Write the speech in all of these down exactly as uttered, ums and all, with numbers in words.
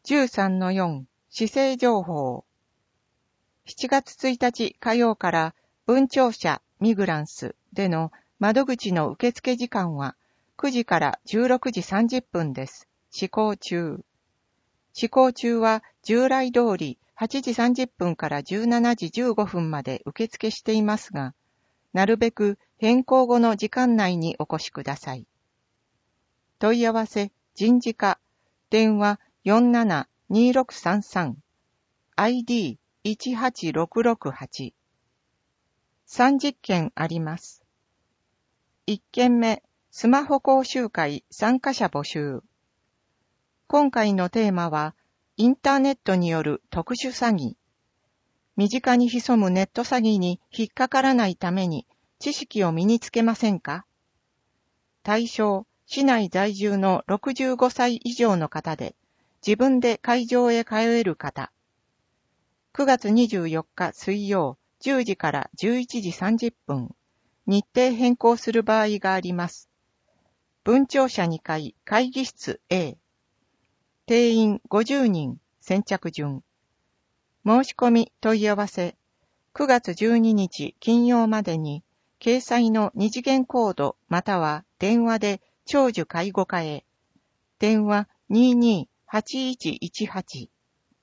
じゅうさんのよん 市政情報。しちがつついたち火曜から文庁舎ミグランスでの窓口の受付時間はくじからじゅうろくじさんじゅっぷんです。施行中。施行中は従来通りはちじさんじゅっぷんからじゅうしちじじゅうごふんまで受付していますが、なるべく変更後の時間内にお越しください。問い合わせ、人事課、電話 よんななにろくさんさん、アイディーいちはちろくろくはち。さんじゅっけんあります。いっけんめ、スマホ講習会参加者募集。今回のテーマは、インターネットによる特殊詐欺。身近に潜むネット詐欺に引っかからないために知識を身につけませんか？対象、市内在住のろくじゅうごさい以上の方で、自分で会場へ通える方。くがつにじゅうよっか水曜じゅうじからじゅういちじさんじゅっぷん。日程変更する場合があります。文庁舎にかい会議室 A。定員ごじゅうにん、先着順。申し込み問い合わせ。くがつじゅうににち金曜までに、掲載の二次元コードまたは電話で長寿介護課へ。電話 にーにーはちいちいちはち。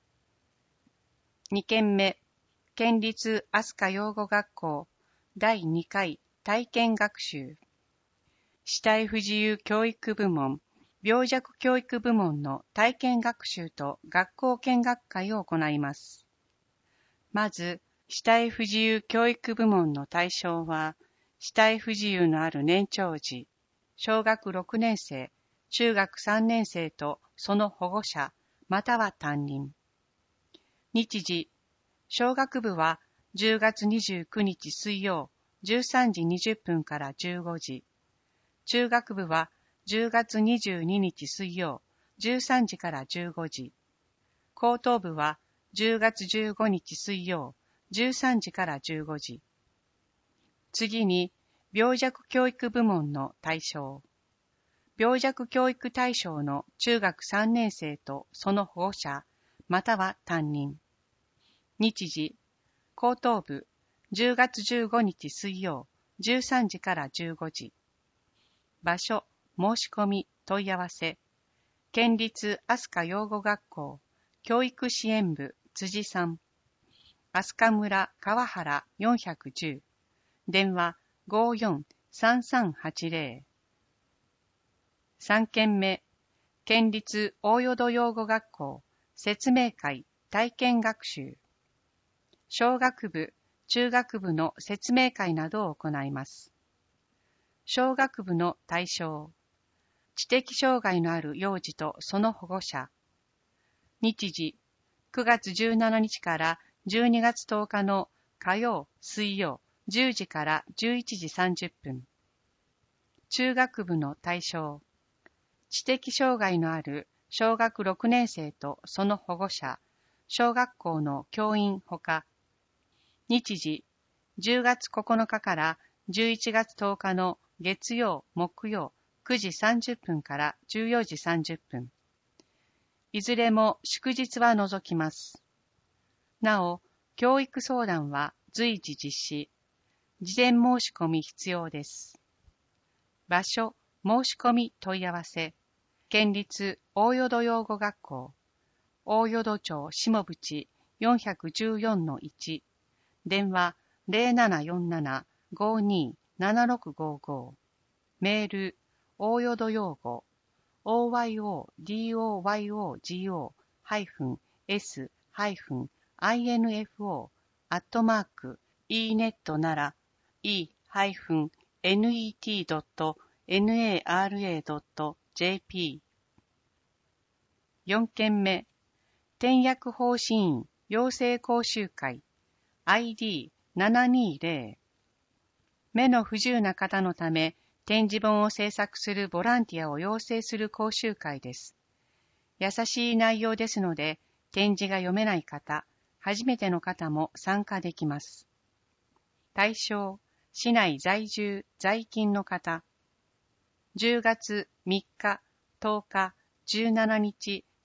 にけんめ、県立飛鳥養護学校だいにかい体験学習。肢体不自由教育部門、病弱教育部門の体験学習と学校見学会を行います。まず、肢体不自由教育部門の対象は、肢体不自由のある年長児、小学ろくねんせい、中学さんねんせいとその保護者、または担任。日時、小学部はじゅうがつにじゅうくにち水曜じゅうさんじにじゅっぷんからじゅうごじ。中学部はじゅうがつにじゅうににち水曜じゅうさんじからじゅうごじ。高等部はじゅうがつじゅうごにち水曜じゅうさんじからじゅうごじ。次に、病弱教育部門の対象。病弱教育対象の中学さんねんせいとその保護者、または担任。日時、高等部、じゅうがつじゅうごにち水曜、じゅうさんじからじゅうごじ。場所、申し込み、問い合わせ。県立飛鳥養護学校、教育支援部、辻さん。飛鳥村川原よんいちゼロ。電話 ごーよんさんさんはちゼロ。さんけんめ、県立大淀養護学校、説明会、体験学習。小学部、中学部の説明会などを行います。小学部の対象。知的障害のある幼児とその保護者。日時、くがつじゅうしちにちからじゅうにがつとおかの火曜、水曜、じゅうじからじゅういちじさんじゅっぷん。中学部の対象。知的障害のある小学ろくねんせいとその保護者、小学校の教員ほか。日時、じゅうがつここのかからじゅういちがつとおかの月曜、木曜、くじさんじゅっぷんからじゅうよじさんじゅっぷん。いずれも祝日は除きます。なお、教育相談は随時実施。事前申し込み必要です。場所、申し込み問い合わせ。県立大淀養護学校、大淀町下渕 よんいちよんのいち。電話 ゼロななよんなな ごーにーななろくごーごー。メール、大淀養護、オーワイオーディーオーワイオージーオー エス アイエヌエフオー アットマーク イーネット なら イーネット ドット ナラ ドット ジェーピー。よんけんめ、点薬方針員養成講習会 アイディーななにーゼロ。目の不自由な方のため点字本を制作するボランティアを養成する講習会です。優しい内容ですので、点字が読めない方、初めての方も参加できます。対象、市内在住、在勤の方。じゅうがつみっか、とおか、じゅうしちにち、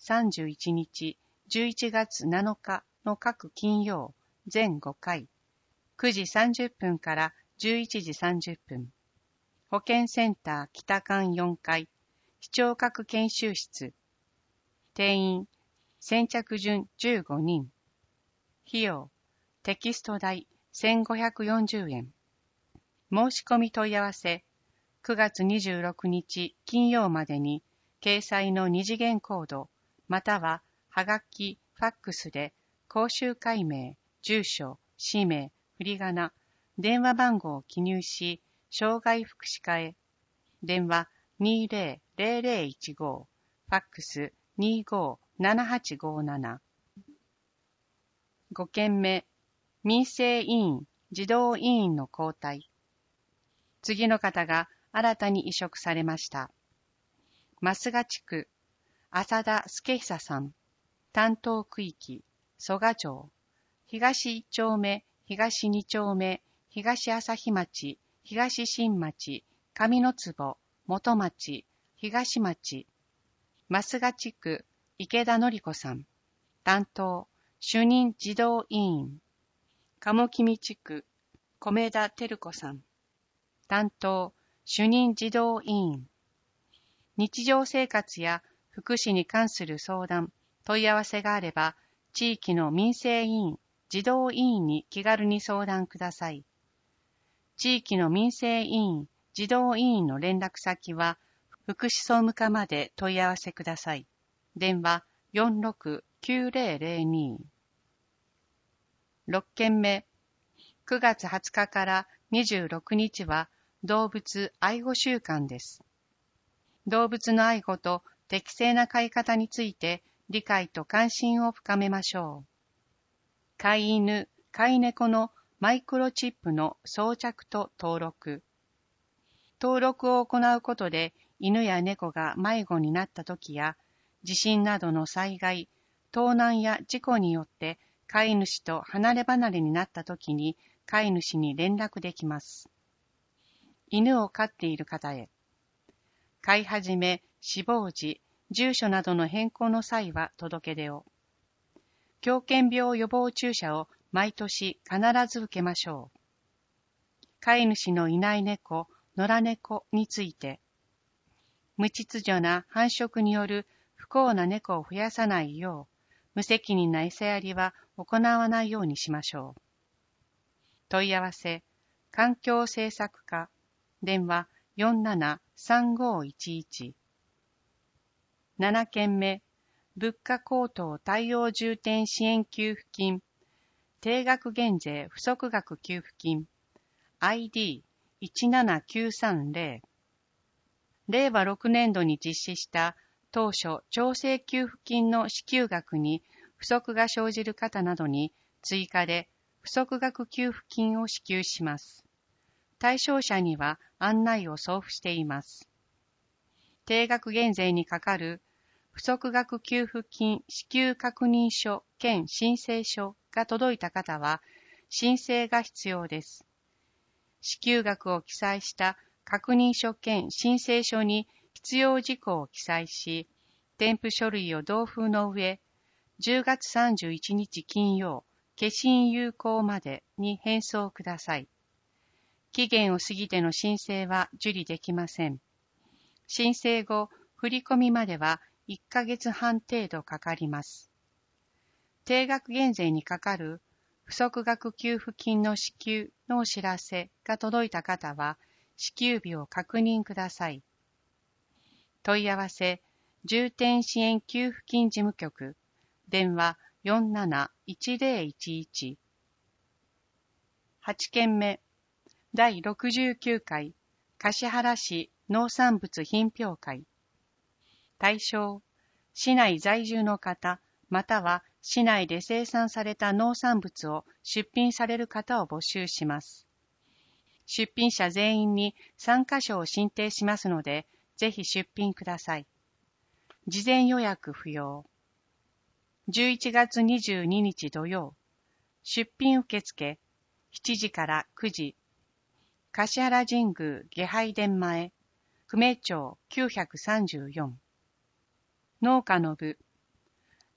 さんじゅういちにち、じゅういちがつなのかの各金曜、全ごかい、くじさんじゅっぷんからじゅういちじさんじゅっぷん。保健センター北館よんかい、視聴覚研修室。定員、先着順じゅうごにん。費用、テキスト代せんごひゃくよんじゅうえん。申し込み問い合わせ、くがつにじゅうろくにち金曜までに、掲載の二次元コード、または、はがき、ファックスで、講習会名、住所、氏名、振り仮名、電話番号を記入し、障害福祉課へ。電話にーぜろ ぜろぜろいちご、ファックスにーごーななはちごーなな。ごけんめ、民生委員、児童委員の交代。次の方が新たに委嘱されました。増賀地区、浅田助久さん。担当区域、曽我町。東いっちょうめ、東にちょうめ、東朝日町、東新町、上野坪、元町、東町。増賀地区、池田典子さん。担当、主任児童委員。鴨君地区、米田照子さん。担当、主任児童委員。日常生活や福祉に関する相談、問い合わせがあれば、地域の民生委員、児童委員に気軽に相談ください。地域の民生委員、児童委員の連絡先は、福祉総務課まで問い合わせください。電話 よんろくきゅうぜろぜろに。ろっけんめ、くがつはつかからにじゅうろくにちは動物愛護週間です。動物の愛護と適正な飼い方について理解と関心を深めましょう。飼い犬、飼い猫のマイクロチップの装着と登録。登録を行うことで犬や猫が迷子になったときや、地震などの災害、盗難や事故によって飼い主と離れ離れになったときに飼い主に連絡できます。犬を飼っている方へ。飼い始め、死亡時、住所などの変更の際は届け出を。狂犬病予防注射を毎年必ず受けましょう。飼い主のいない猫、野良猫について、無秩序な繁殖による不幸な猫を増やさないよう、無責任な餌やりは行わないようにしましょう。問い合わせ、環境政策課、電話 よんななさんごいちいち。ななけんめ、物価高騰対応重点支援給付金、定額減税不足額給付金、アイディーいちななきゅうさんぜろ。れいわろくねんどに実施した当初調整給付金の支給額に不足が生じる方などに追加で不足額給付金を支給します。対象者には案内を送付しています。定額減税にかかる不足額給付金支給確認書兼申請書が届いた方は申請が必要です。支給額を記載した確認書兼申請書に必要事項を記載し、添付書類を同封の上、じゅうがつさんじゅういちにち金曜、消印有効までに返送ください。期限を過ぎての申請は受理できません。申請後、振込まではいっかげつはん程度かかります。定額減税にかかる不足額給付金の支給のお知らせが届いた方は、支給日を確認ください。問い合わせ、重点支援給付金事務局、電話 よんなないちぜろいちいち。はちけんめ、だいろくじゅうきゅうかい橿原市農産物品評会。対象、市内在住の方、または市内で生産された農産物を出品される方を募集します。出品者全員に参加賞を進呈しますので、ぜひ出品ください。事前予約不要。じゅういちがつにじゅうににち土曜、出品受付、しちじからくじ、橿原神宮下拝殿前、久米町きゅうさんよん。農家の部、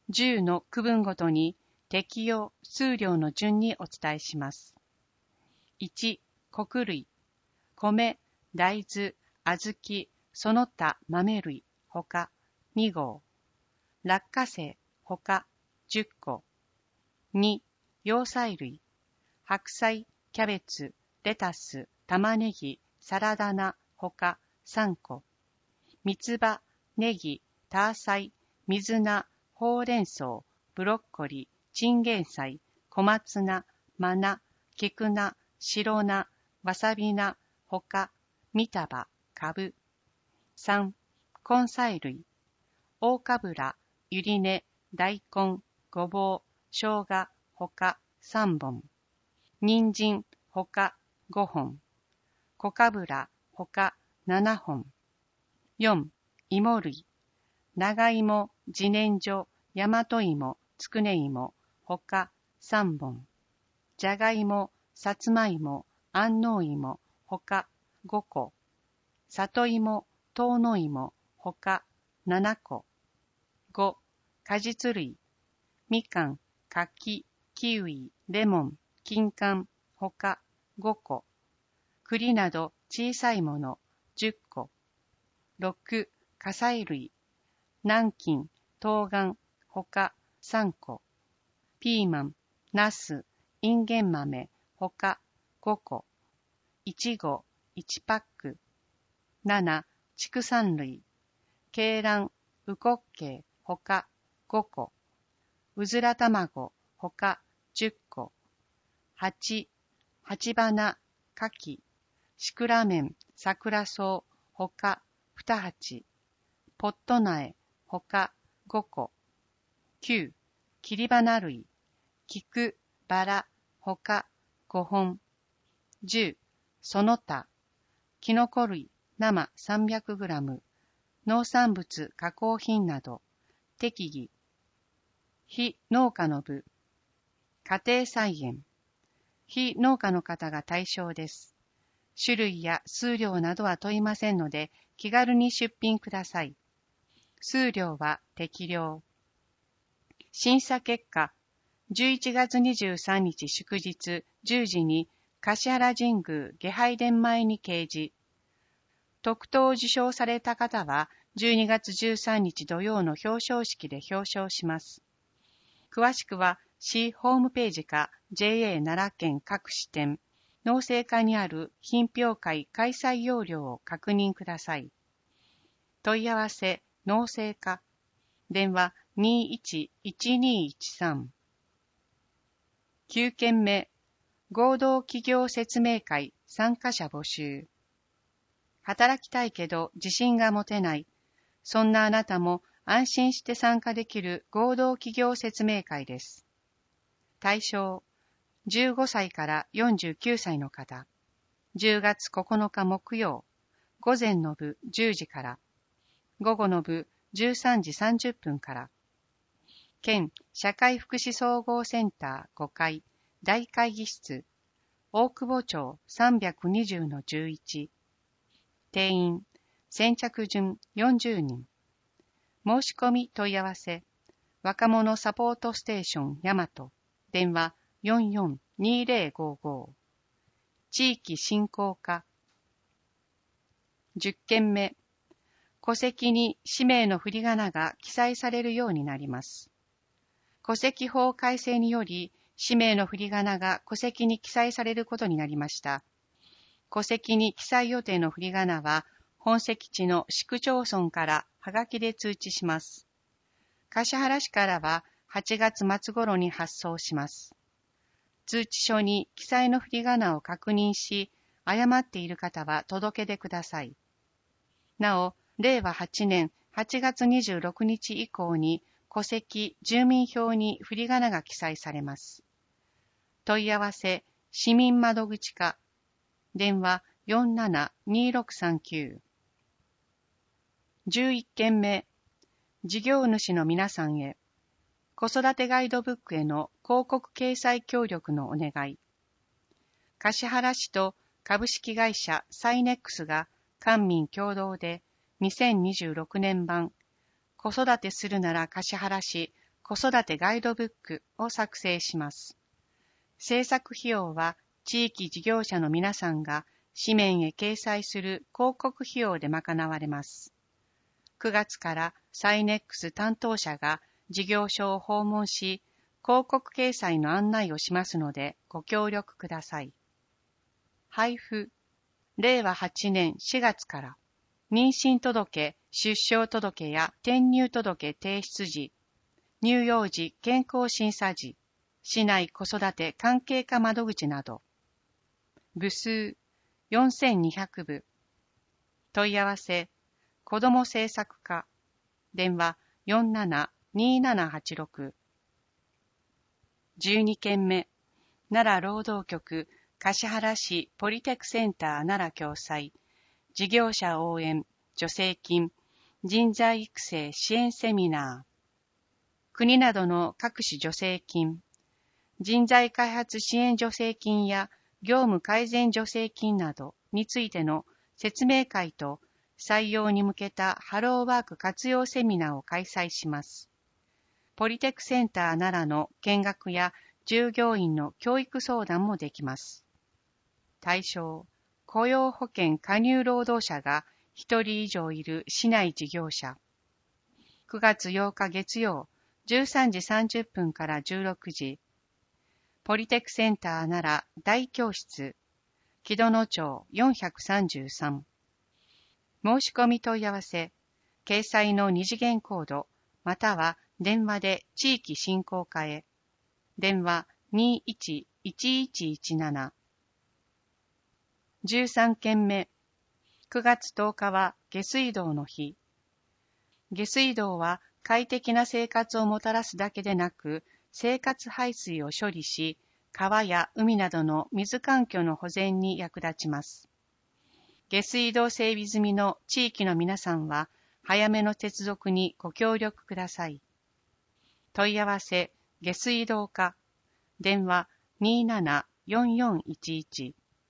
じゅうの区分ごとに適用数量の順にお伝えします。いち、穀類、米、大豆、小豆、その他豆類、ほかに号。落花生、ほかじゅっこ。に、葉菜類、白菜、キャベツ、レタス、玉ねぎ、サラダ菜、ほかさんこ。三つ葉、ネギ、タアサイ、水菜、ほうれん草、ブロッコリー、チンゲン菜、小松菜、マナ、菊菜、白菜、わさび菜、ほか、三束、かぶ。さん、根菜類、大かぶら、ゆり根、大根、ごぼう、生姜、ほかさんぼん。人参、ほかごほん。小かぶら、ほかななほん。よん、芋類、長芋、自然薯、大和芋、つくね芋、ほかさんぼん。じゃがいも、さつまいも、安納芋、ほかごこ。里芋、遠野芋、ほかななこ。ご、果実類、みかん、柿、キウイ、レモン、金柑、ほかごこ。栗など小さいものじゅっこ。ろく、果菜類、南京、冬瓜、ほかさんこ。ピーマン、ナス、インゲン豆、ほかごこ。いちご、いちパック。なな、畜産類、鶏卵、うこっけい、ほかごこ。うずら卵、ほかじゅっこ。はち、鉢花、かき、シクラメン、桜草、ほかにはち。ポット苗、ほかごこ。きゅう、切り花類、菊、バラ、ほかごほん。じゅう、その他、キノコ類、生 さんびゃくグラム、農産物加工品など、適宜、非農家の部、家庭菜園、非農家の方が対象です。種類や数量などは問いませんので、気軽に出品ください。数量は適量。審査結果、じゅういちがつにじゅうさんにち祝日じゅうじに橿原神宮下拝殿前に掲示。特等を受賞された方はじゅうにがつじゅうさんにち土曜の表彰式で表彰します。詳しくは市ホームページか ジェーエー 奈良県各支店、農政課にある品評会開催要領を確認ください。問い合わせ農政課、電話 にいちいちにいちさん。きゅうけんめ、合同企業説明会参加者募集。働きたいけど自信が持てない。そんなあなたも安心して参加できる合同企業説明会です。対象、じゅうごさいからよんじゅうきゅうさいの方。じゅうがつここのか木曜、午前の部じゅうじから、午後の部じゅうさんじさんじゅっぷんから。県社会福祉総合センターごかい大会議室、大久保町 さんびゃくにじゅうのじゅういち。定員、先着順よんじゅうにん。申し込み問い合わせ、若者サポートステーション大和、電話 よんよんにーぜろごご。地域振興課。じゅっけんめ、戸籍に氏名の振り仮名が記載されるようになります。戸籍法改正により、氏名の振り仮名が戸籍に記載されることになりました。戸籍に記載予定の振り仮名は、本籍地の市区町村からはがきで通知します。橿原市からははちがつまつ頃に発送します。通知書に記載の振り仮名を確認し、誤っている方は届け出ください。なお、れいわはちねんはちがつにじゅうろくにち以降に戸籍、住民票に振り仮名が記載されます。問い合わせ、市民窓口課、電話 よんななにーろくさんきゅう。じゅういっけんめ、事業主の皆さんへ、子育てガイドブックへの広告掲載協力のお願い。橿原市と株式会社サイネックスが官民共同でにせんにじゅうろくねん版子育てするなら橿原市子育てガイドブックを作成します。制作費用は地域事業者の皆さんが紙面へ掲載する広告費用で賄われます。くがつからサイネックス担当者が事業所を訪問し、広告掲載の案内をしますのでご協力ください。配布、れいわはちねんしがつから、妊娠届、出生届や転入届提出時、乳幼児健康審査時、市内子育て関係課窓口など、部数よんせんにひゃくぶ、問い合わせ、子ども政策課、電話 よんななにーななはちろく、じゅうにけんめ、奈良労働局橿原市ポリテクセンター奈良共催、事業者応援、助成金、人材育成支援セミナー、国などの各種助成金、人材開発支援助成金や業務改善助成金などについての説明会と採用に向けたハローワーク活用セミナーを開催します。ポリテクセンター奈良の見学や従業員の教育相談もできます。対象、雇用保険加入労働者がひとり以上いる市内事業者。くがつようか月曜、じゅうさんじさんじゅっぷんからじゅうろくじ、ポリテクセンター奈良大教室、木戸野町よんひゃくさんじゅうさん。申し込み問い合わせ、掲載の二次元コード、または電話で地域振興課へ。電話 にーいちいちいちいちなな。じゅうさんけんめ、くがつとおかは下水道の日。下水道は快適な生活をもたらすだけでなく、生活排水を処理し、川や海などの水環境の保全に役立ちます。下水道整備済みの地域の皆さんは、早めの接続にご協力ください。問い合わせ、下水道課、電話 にーななよんよんいちいち。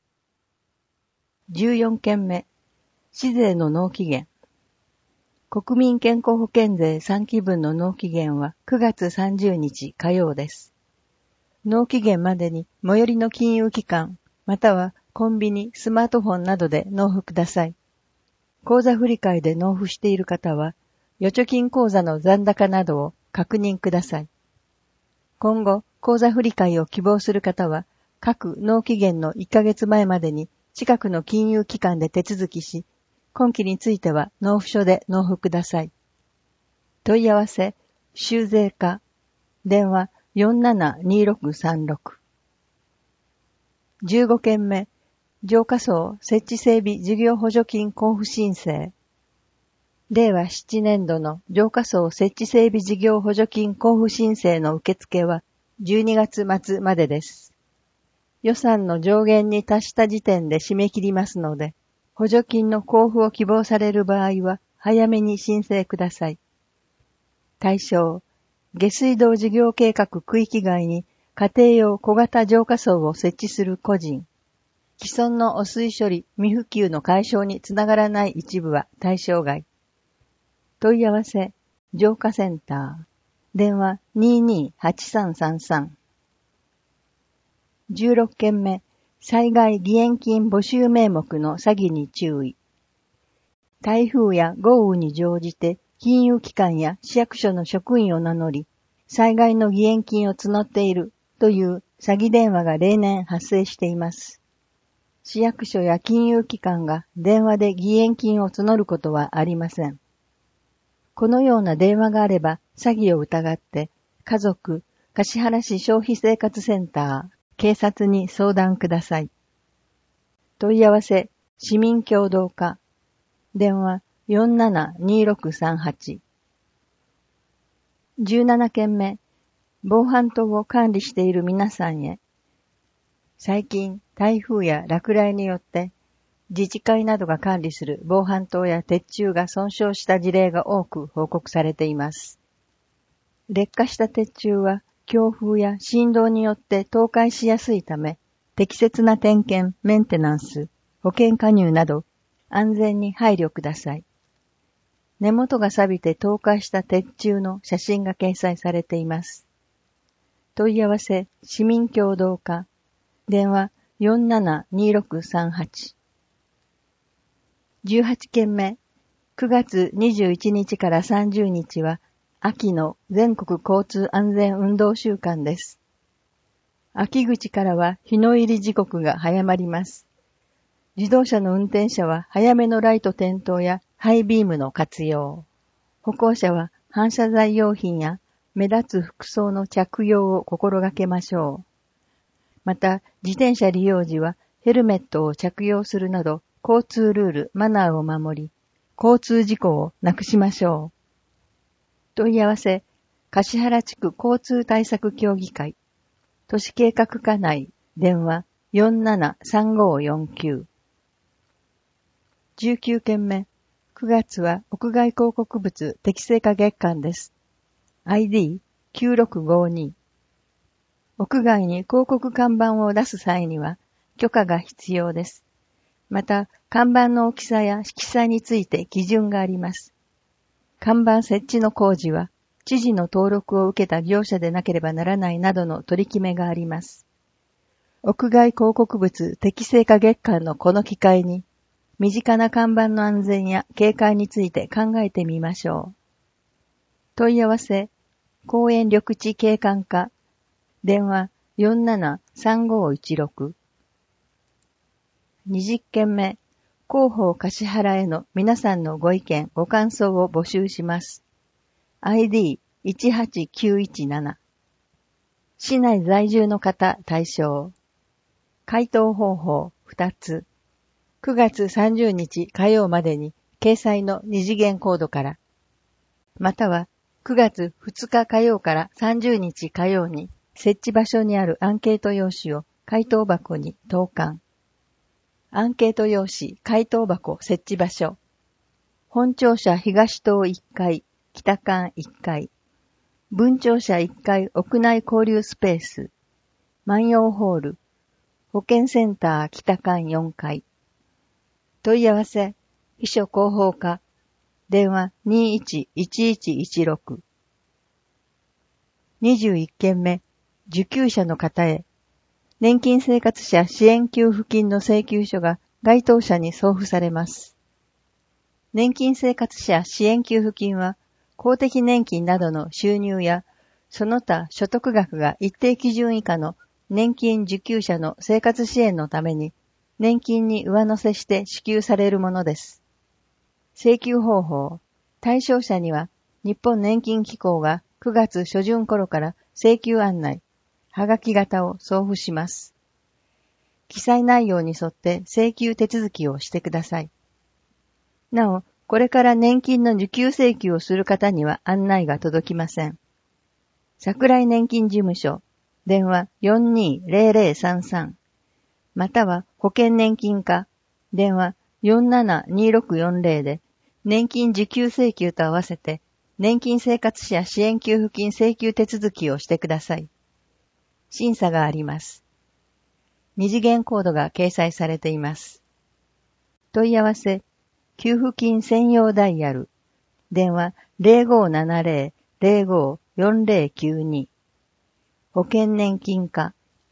じゅうよんけんめ、市税の納期限。国民健康保険税さんきぶんの納期限はくがつさんじゅうにち火曜です。納期限までに最寄りの金融機関、またはコンビニ、スマートフォンなどで納付ください。口座振替で納付している方は、預貯金口座の残高などを確認ください。今後、口座振替を希望する方は、各納期限のいっかげつまえまでに近くの金融機関で手続きし、今期については納付書で納付ください。問い合わせ、州税課、電話 よんななにろくさんろく。じゅうごけんめ、浄化槽設置整備事業補助金交付申請。れいわななねんどの浄化槽設置整備事業補助金交付申請の受付はじゅうにがつまつまでです。予算の上限に達した時点で締め切りますので、補助金の交付を希望される場合は早めに申請ください。対象、下水道事業計画区域外に家庭用小型浄化槽を設置する個人。既存の汚水処理未普及の解消につながらない一部は対象外。問い合わせ、浄化センター。電話 にーにーはちさんさんさん。じゅうろっけんめ、災害義援金募集名目の詐欺に注意。台風や豪雨に乗じて金融機関や市役所の職員を名乗り、災害の義援金を募っているという詐欺電話が例年発生しています。市役所や金融機関が電話で義援金を募ることはありません。このような電話があれば詐欺を疑って家族、橿原市消費生活センター、警察に相談ください。問い合わせ、市民協同課。電話 よんななにろくさんはち。じゅうななけんめ、防犯灯を管理している皆さんへ。最近、台風や落雷によって自治会などが管理する防犯灯や鉄柱が損傷した事例が多く報告されています。劣化した鉄柱は強風や振動によって倒壊しやすいため、適切な点検、メンテナンス、保険加入など安全に配慮ください。 根元が錆びて透過した鉄柱の写真が掲載されています。問い合わせ、市民協同課、電話 よんななにろくさんはち。じゅうはちけんめ、くがつにじゅういちにちからさんじゅうにちは、秋の全国交通安全運動週間です。秋口からは日の入り時刻が早まります。自動車の運転者は早めのライト点灯やハイビームの活用。歩行者は反射材用品や目立つ服装の着用を心がけましょう。また、自転車利用時はヘルメットを着用するなど交通ルール、マナーを守り、交通事故をなくしましょう。問い合わせ、橿原地区交通対策協議会、都市計画課内、電話 よんななさんごよんきゅう。じゅうきゅうけんめ、くがつは屋外広告物適正化月間です。アイディーきゅうろくごに。屋外に広告看板を出す際には許可が必要です。また、看板の大きさや色彩について基準があります。看板設置の工事は、知事の登録を受けた業者でなければならないなどの取り決めがあります。屋外広告物適正化月間のこの機会に、身近な看板の安全や警戒について考えてみましょう。問い合わせ、公園緑地景観課、電話 よんななさんごいちろく。にじゅっけんめ、広報橿原への皆さんのご意見、ご感想を募集します。アイディーいちはちきゅういちなな。市内在住の方対象。回答方法ふたつ。くがつさんじゅうにち火曜までに掲載の二次元コードから。またはくがつふつか火曜からさんじゅうにち火曜に設置場所にあるアンケート用紙を回答箱に投函。アンケート用紙回答箱設置場所。本庁舎東棟いっかい、北館いっかい。分庁舎いっかい屋内交流スペース。万葉ホール。保健センター北館よんかい。問い合わせ、秘書広報課。電話 にいちいちいちいちろく。にじゅういっけんめ、受給者の方へ。年金生活者支援給付金の請求書が該当者に送付されます。年金生活者支援給付金は、公的年金などの収入や、その他所得額が一定基準以下の年金受給者の生活支援のために、年金に上乗せして支給されるものです。請求方法、対象者には、日本年金機構がくがつ初旬頃から請求案内、はがき型を送付します。記載内容に沿って請求手続きをしてください。なお、これから年金の受給請求をする方には案内が届きません。桜井年金事務所、電話 よんにーぜろぜろさんさん、または保険年金課、電話 よんななにろくよんぜろ で、年金受給請求と合わせて、年金生活者支援給付金請求手続きをしてください。審査があります。二次元コードが掲載されています。問い合わせ、給付金専用ダイヤル、電話 ぜろごななぜろ ぜろご よんぜろきゅうに、保険年金課。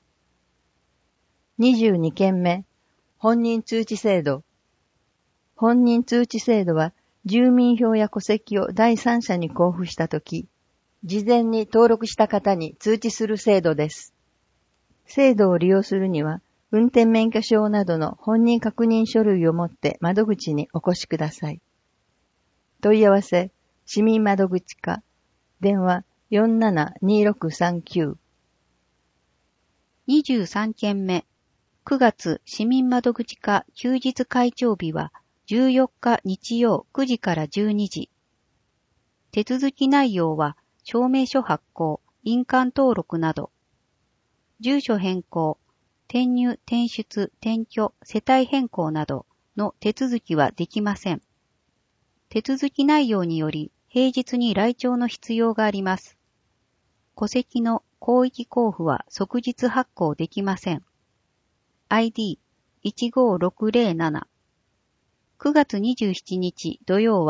にじゅうにけんめ、本人通知制度。本人通知制度は、住民票や戸籍を第三者に交付したとき、事前に登録した方に通知する制度です。制度を利用するには、運転免許証などの本人確認書類を持って窓口にお越しください。問い合わせ、市民窓口課、電話 よんななにろくさんきゅう。 にじゅうさんけんめ、くがつ市民窓口課休日会長日はじゅうよっか日曜くじからじゅうにじ。手続き内容は証明書発行、印鑑登録など、住所変更、転入、転出、転居、世帯変更などの手続きはできません。手続き内容により平日に来庁の必要があります。戸籍の広域交付は即日発行できません。アイディーいちごろくぜろなな。くがつにじゅうしちにち土曜は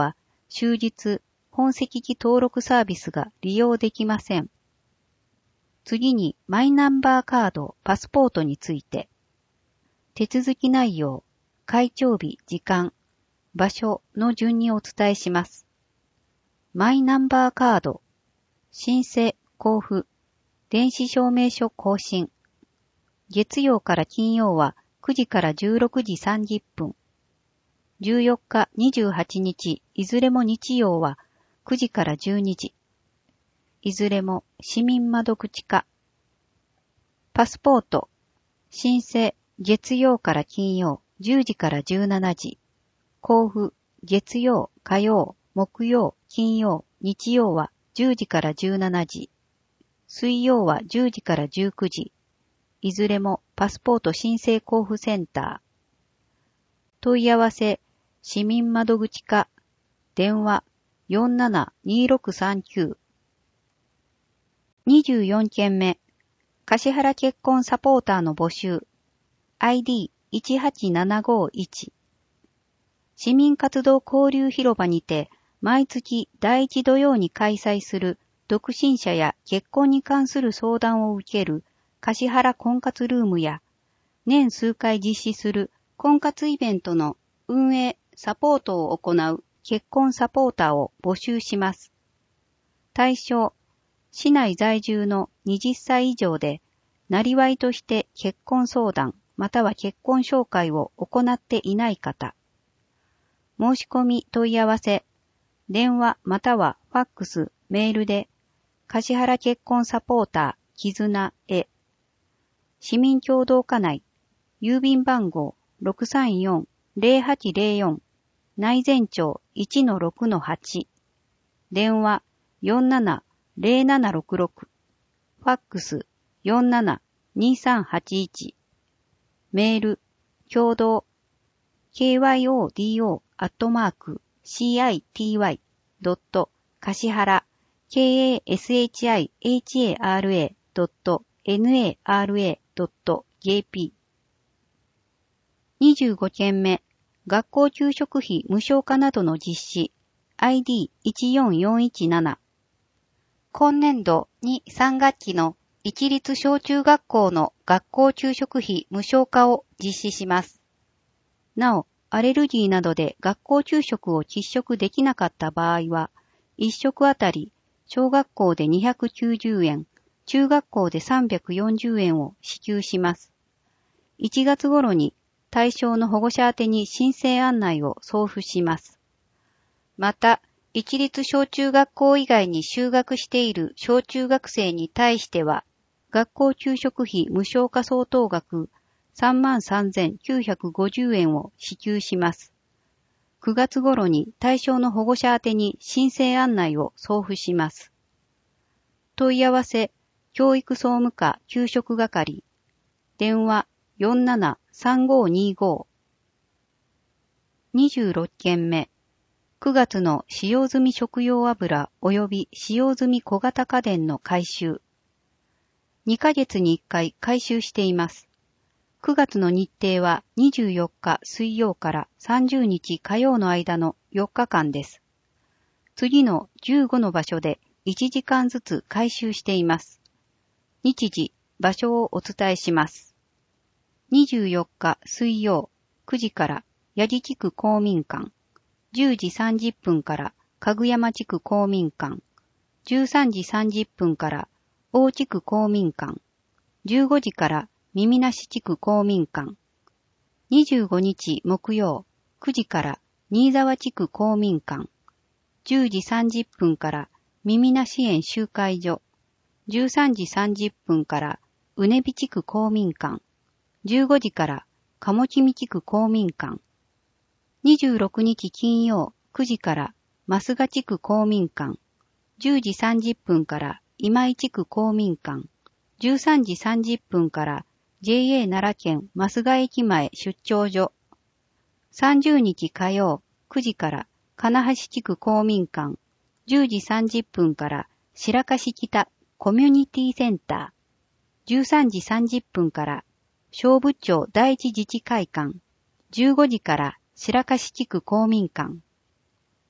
終日、本籍機登録サービスが利用できません。次に、マイナンバーカード、パスポートについて。手続き内容、開帳日、時間、場所の順にお伝えします。マイナンバーカード、申請、交付、電子証明書更新。月曜から金曜はくじからじゅうろくじさんじゅっぷん。じゅうよっか、にじゅうはちにち、いずれも日曜はくじからじゅうにじ。いずれも市民窓口課。パスポート、申請、月曜から金曜、じゅうじからじゅうしちじ。交付、月曜、火曜、木曜、金曜、日曜はじゅうじからじゅうしちじ。水曜はじゅうじからじゅうくじ。いずれもパスポート申請交付センター。問い合わせ、市民窓口課、電話 よんななにろくさんきゅう。にじゅうよんけんめ、橿原結婚サポーターの募集。アイディーいちはちななごいち。市民活動交流広場にて、毎月だいいち土曜に開催する独身者や結婚に関する相談を受ける橿原婚活ルームや、年数回実施する婚活イベントの運営、サポートを行う結婚サポーターを募集します。対象、市内在住のはたち以上で、なりわいとして結婚相談または結婚紹介を行っていない方。申し込み問い合わせ、電話またはファックス、メールで、橿原結婚サポーター、絆へ。市民協同課内、郵便番号 ろくさんよんぜろはちぜろよん、内前町 いちのろくのはち、電話 よんななぜろななろくろく、ファックス よんななにさんはちいち、メール、共同、ケーワイオーディーオー アットマーク シーアイティーワイ ドット 橿原 ケーエーエスエイチアイエイチエーアールエー ドット ナラ ドット ジェーピー。にじゅうごけんめ、学校給食費無償化などの実施、アイディーいちよんよんいちなな。今年度にさんがっきの一律小中学校の学校給食費無償化を実施します。なお、アレルギーなどで学校給食を喫食できなかった場合は、いっ食あたり小学校でにひゃくきゅうじゅうえん、中学校でさんびゃくよんじゅうえんを支給します。いちがつ頃に対象の保護者宛てに申請案内を送付します。また、一律小中学校以外に就学している小中学生に対しては、学校給食費無償化相当額さんまんさんぜんきゅうひゃくごじゅうえんを支給します。くがつ頃に対象の保護者宛てに申請案内を送付します。問い合わせ、教育総務課給食係、電話 よんななさんごにご。にじゅうろっけんめ、くがつの使用済み食用油及び使用済み小型家電の回収。にかげつにいっかい回収しています。くがつの日程はにじゅうよっか水曜からさんじゅうにち火曜の間のよっかかんです。次のじゅうごの場所でいちじかんずつ回収しています。日時、場所をお伝えします。にじゅうよっか水曜くじから八木地区公民館、じゅうじさんじゅっぷんからかぐやま地区公民館、じゅうさんじさんじゅっぷんから大地区公民館、じゅうごじから耳なし地区公民館、にじゅうごにち木曜くじから新沢地区公民館、じゅうじさんじゅっぷんから耳なし園集会所、じゅうさんじさんじゅっぷんからうねび地区公民館、じゅうごじから鴨木地区公民館、にじゅうろくにち金曜くじから増賀地区公民館、じゅうじさんじゅっぷんから今井地区公民館、じゅうさんじさんじゅっぷんから ジェーエー 奈良県増賀駅前出張所、さんじゅうにち火曜くじから金橋地区公民館、じゅうじさんじゅっぷんから白樫北コミュニティセンター、じゅうさんじさんじゅっぷんから小部町第一自治会館、じゅうごじから白樫地区公民館。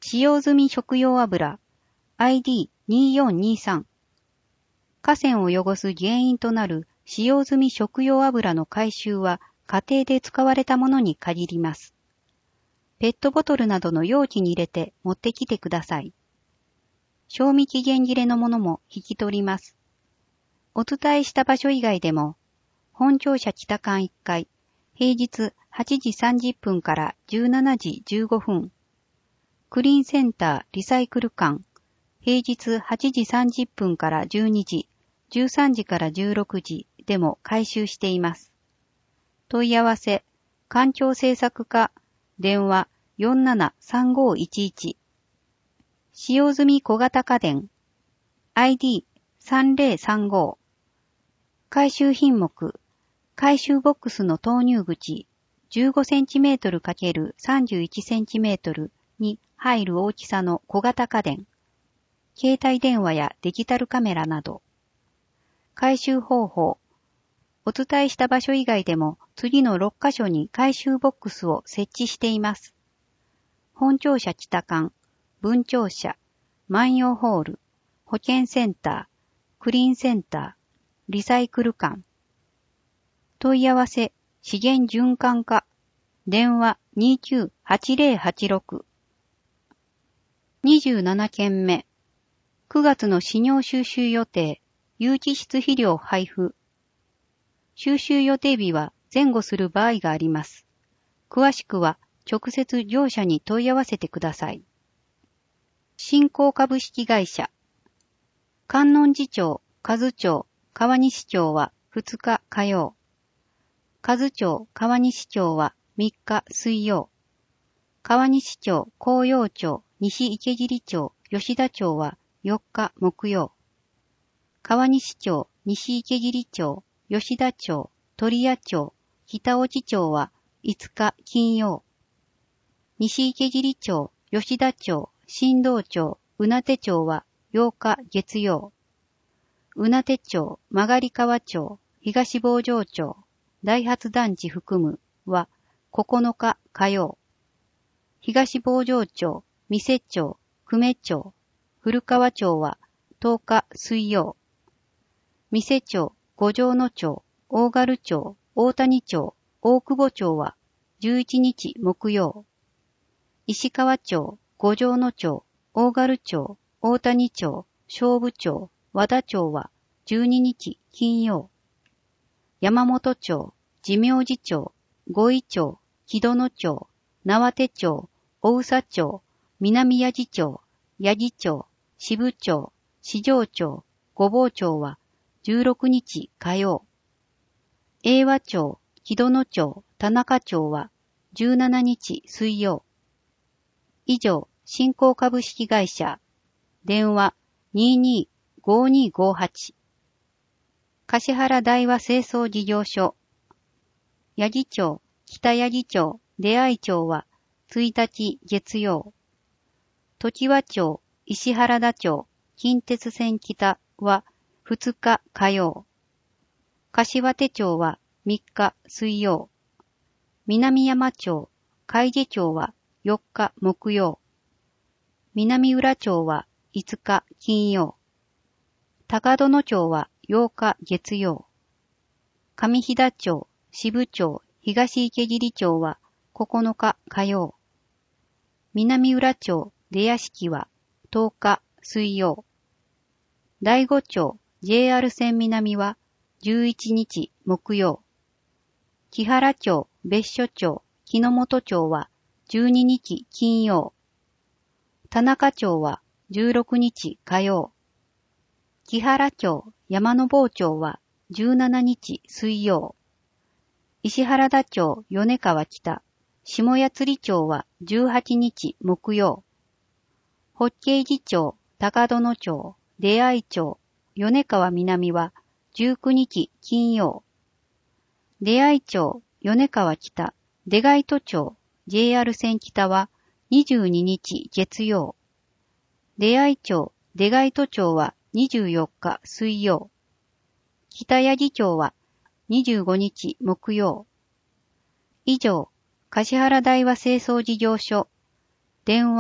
使用済み食用油 アイディーによんにさん。河川を汚す原因となる使用済み食用油の回収は家庭で使われたものに限ります。ペットボトルなどの容器に入れて持ってきてください。賞味期限切れのものも引き取ります。お伝えした場所以外でも、本庁舎北館いっかい、平日はちじさんじゅっぷんからじゅうしちじじゅうごふん、クリーンセンターリサイクル館、平日はちじさんじゅっぷんからじゅうにじ、じゅうさんじからじゅうろくじでも回収しています。問い合わせ、環境政策課、電話 よんななさんごいちいち。使用済み小型家電、アイディーさんぜろさんご。回収品目、回収ボックスの投入口 じゅうごセンチメートルかけるさんじゅういちセンチメートル に入る大きさの小型家電、携帯電話やデジタルカメラなど。回収方法、お伝えした場所以外でも次のろっかしょに回収ボックスを設置しています。本庁舎北館、分庁舎、万葉ホール、保健センター、クリーンセンター、リサイクル館。問い合わせ、資源循環課、電話 にきゅうはちぜろはちろく。にじゅうななけんめ、くがつの飼料収集予定、有機質肥料配布。収集予定日は前後する場合があります。詳しくは直接業者に問い合わせてください。新興株式会社。観音寺町、和町、川西町はふつか火曜。和町、川西町はみっか水曜。川西町、紅葉町、西池尻町、吉田町はよっか木曜。川西町、西池尻町、吉田町、鳥谷町、北越町はいつか金曜。西池尻町、吉田町、新道町、宇名手町はようか月曜。宇名手町、曲川町、東坊城町、大発団地含むはここのか火曜。東坊城町、三瀬町、久米町、古川町はとおか水曜。三瀬町、五条野町、大軽町、大谷町、大久保町はじゅういちにち木曜。石川町、五条野町、大軽町、大谷町、勝負町、和田町はじゅうににち金曜。山本町、寺明寺町、五井町、木戸野町、縄手町、大宇佐町、南八木町、八木町、渋町、四条町、五坊町はじゅうろくにち火曜。英和町、木戸野町、田中町はじゅうしちにち水曜。以上、新興株式会社、電話 にーにーごーにーごーはち。橿原大和清掃事業所、八木町、北八木町、出会町はついたち月曜。常盤町、石原田町、近鉄線北はふつか火曜。柏手町はみっか水曜。南山町、海出町はよっか木曜。南浦町はいつか金曜。高殿町はようか月曜。上飛騨町、渋町、東池尻町はここのか火曜。南浦町、出屋敷はとおか水曜。第五町、ジェイアール 線南はじゅういちにち木曜。木原町、別所町、木之本町はじゅうににち金曜。田中町はじゅうろくにち火曜。木原町、山の坊町はじゅうしちにち水曜。石原田町、米川北、下八釣町はじゅうはちにち木曜。法慶寺町、高殿町、出会町、米川南はじゅうくにち金曜。出会町、米川北、出貝戸町、ジェイアール 線北はにじゅうににち月曜。出会町、出貝戸町はにじゅうよっか水曜。北八木町はにじゅうごにち木曜。以上、橿原大和清掃事業所、電話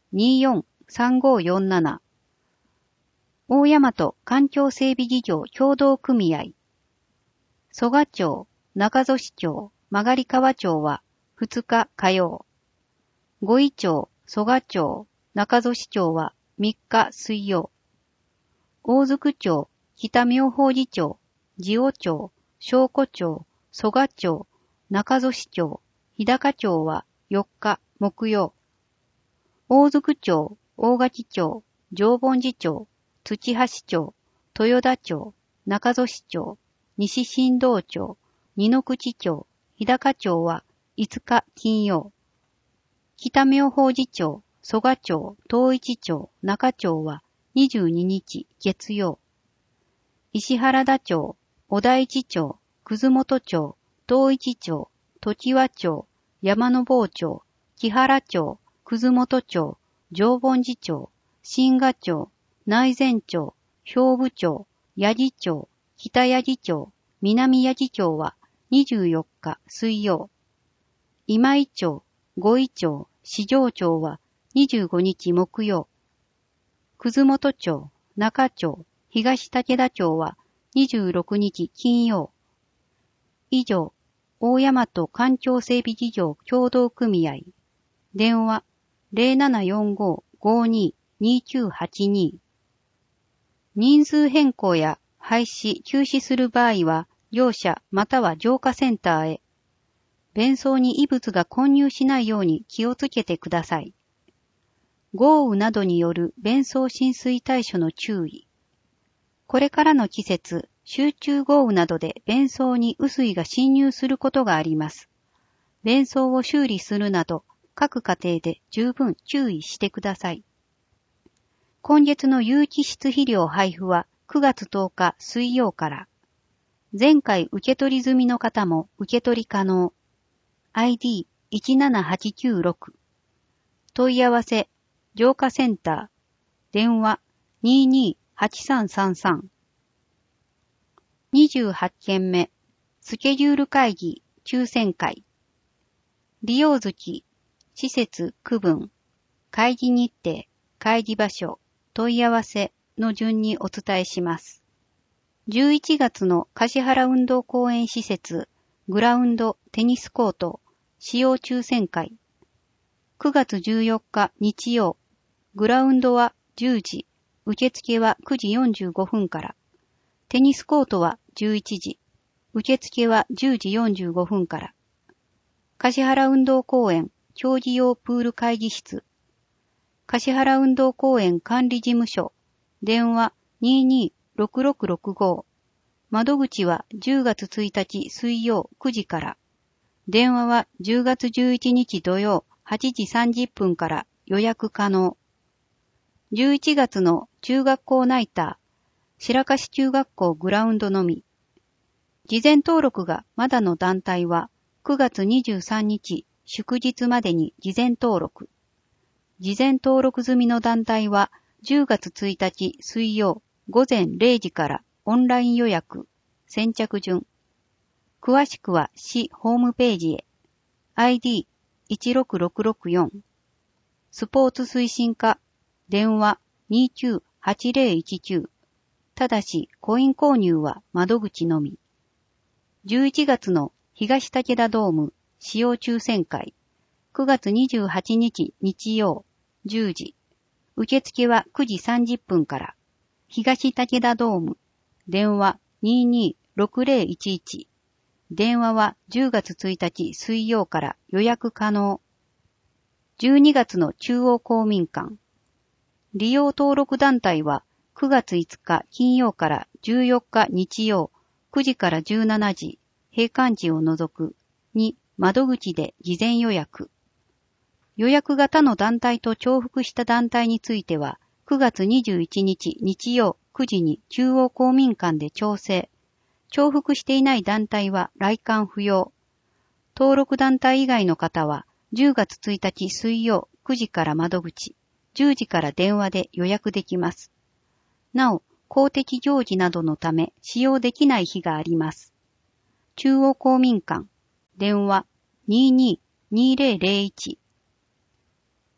によんさんごよんなな。大大和環境整備事業協同組合。蘇我町、中曽市町、曲川町はふつか火曜。五井町、蘇我町、中曽市町はみっか水曜。大津町、北妙法寺町、地尾町、正古町、蘇我町、中曽市町、日高町はよっか木曜。大津町、大垣町、常盆寺町、土橋町、豊田町、中曽市町、西新道町、二の口町、日高町はいつか金曜。北妙法寺町、蘇我町、東一町、中町はにじゅうににち月曜。石原田町、小田市町、葛本町、東一町、常盤町、山の坊町、木原町、葛本町、常盆寺町、新賀町、内前町、兵部町、八木町、北八木町、南八木町はにじゅうよっか水曜。今井町、五井町、四条町はにじゅうごにち木曜。葛本町、中町、東武田町はにじゅうろくにち金曜。以上、大大和環境整備事業協同組合。電話 ゼロななよんご ごに にきゅうはちに。人数変更や廃止、休止する場合は、業者または浄化センターへ。便槽に異物が混入しないように気をつけてください。豪雨などによる便槽浸水対処の注意。これからの季節、集中豪雨などで便槽に雨水が侵入することがあります。便槽を修理するなど、各家庭で十分注意してください。今月の有機質肥料配布はくがつとおか水曜から。前回受け取り済みの方も受け取り可能。アイディーいちななはちきゅうろく。問い合わせ、浄化センター。電話ににはちさんさんさん。にじゅうはちけんめ、スケジュール会議、抽選会。利用月、施設、区分、会議日程、会議場所、問い合わせの順にお伝えします。じゅういちがつの橿原運動公園施設、グラウンド、テニスコート、使用抽選会。くがつじゅうよっか日曜、グラウンドはじゅうじ、受付はくじよんじゅうごふんから。テニスコートはじゅういちじ、受付はじゅうじよんじゅうごふんから。橿原運動公園、競技用プール会議室。橿原運動公園管理事務所。電話ににろくろくろくご。窓口はじゅうがつついたち水曜くじから。電話はじゅうがつじゅういちにち土曜はちじさんじゅっぷんから予約可能。じゅういちがつの中学校ナイター、白樫中学校グラウンドのみ。事前登録がまだの団体はくがつにじゅうさんにち祝日までに事前登録。事前登録済みの団体はじゅうがつついたち水曜ごぜんれいじからオンライン予約、先着順。詳しくは市ホームページへ。アイディーいちろくろくろくよん。スポーツ推進課。電話にきゅうはちぜろいちきゅう。ただし、コイン購入は窓口のみ。じゅういちがつの東武田ドーム使用抽選会。くがつにじゅうはちにち日曜じゅうじ。受付はくじさんじゅっぷんから。東武田ドーム。電話ににろくぜろいちいち。電話はじゅうがつついたち水曜から予約可能。じゅうにがつの中央公民館。利用登録団体はくがついつか金曜からじゅうよっか日曜くじからじゅうしちじ、閉館時を除くに窓口で事前予約。予約型の団体と重複した団体についてはくがつにじゅういちにち日曜くじに中央公民館で調整。重複していない団体は来館不要。登録団体以外の方はじゅうがつついたち水曜くじから窓口、じゅうじから電話で予約できます。なお、公的行事などのため使用できない日があります。中央公民館、電話にににぜろぜろいち。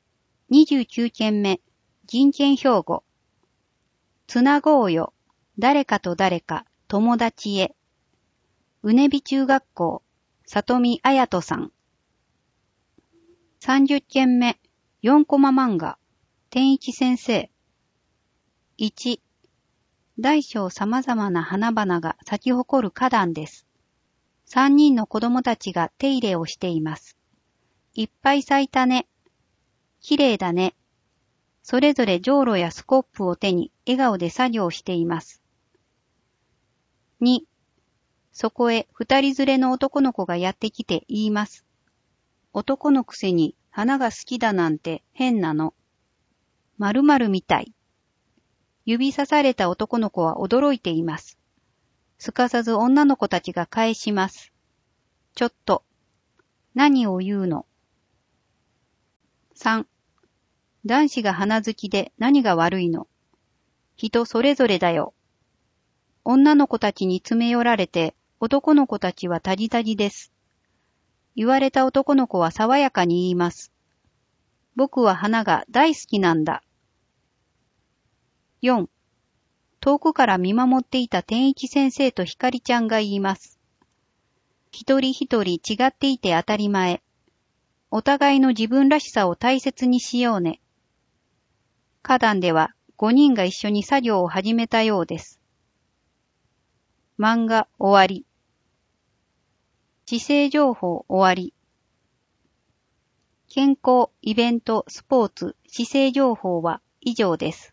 にじゅうきゅうけんめ、人権標語。つなごうよ、誰かと誰か、友達へ。うねび中学校、里見彩人さん。さんじゅっけんめ、よんコマ漫画、天一先生。いち、大小様々な花々が咲き誇る花壇です。三人の子供たちが手入れをしています。いっぱい咲いたね。綺麗だね。それぞれじょうろやスコップを手に笑顔で作業しています。に、そこへ二人連れの男の子がやってきて言います。男のくせに花が好きだなんて変なの。〇〇みたい。指さされた男の子は驚いています。すかさず女の子たちが返します。ちょっと、何を言うの。さん、男子が花好きで何が悪いの。人それぞれだよ。女の子たちに詰め寄られて、男の子たちはたじたじです。言われた男の子は爽やかに言います。僕は花が大好きなんだ。よん、遠くから見守っていた天一先生とひかりちゃんが言います。一人一人違っていて当たり前。お互いの自分らしさを大切にしようね。花壇ではごにんが一緒に作業を始めたようです。漫画終わり。姿勢情報終わり。健康、イベント、スポーツ、姿勢情報は以上です。